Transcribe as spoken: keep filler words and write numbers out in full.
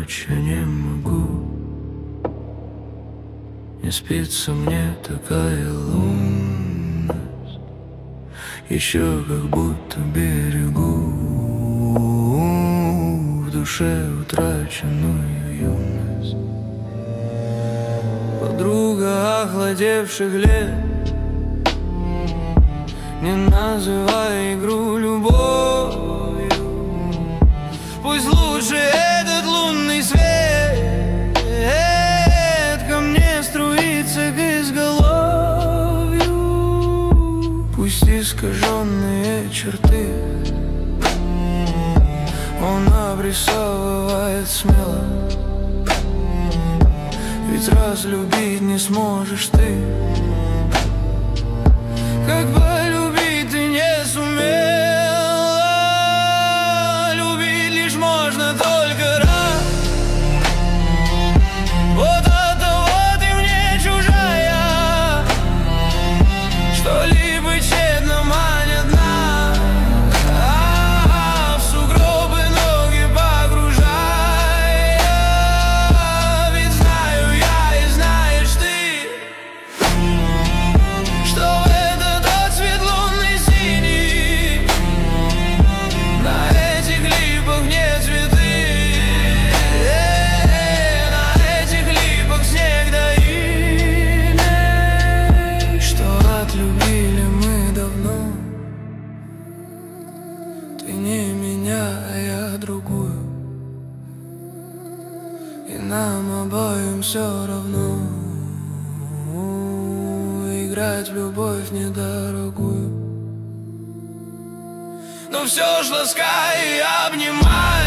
ночь я не могу. Не спится мне такая лунность, еще как будто берегу в душе утраченную юность. Подруга охладевших лет, не называй игру любовью. Пусть лучше этот лунный свет ко мне струится к изголовью. Пусть искаженные черты он обрисовывает смело, ведь разлюбить не сможешь ты, как полюбить ты не сумела. Любить лишь можно только раз. Вот оттого ты мне чужая, что-либо тщетно манят нас, а в сугробы ноги погружая. Ведь знаю я и знаешь ты, что в этот отцвет лунный синий на этих липах не цветы, на этих липах снег да иней, что отлюбили мы давно. Ты не меня, а я другую, и нам обоим все равно играть в любовь недорогую. Но все ж ласкай и обнимай.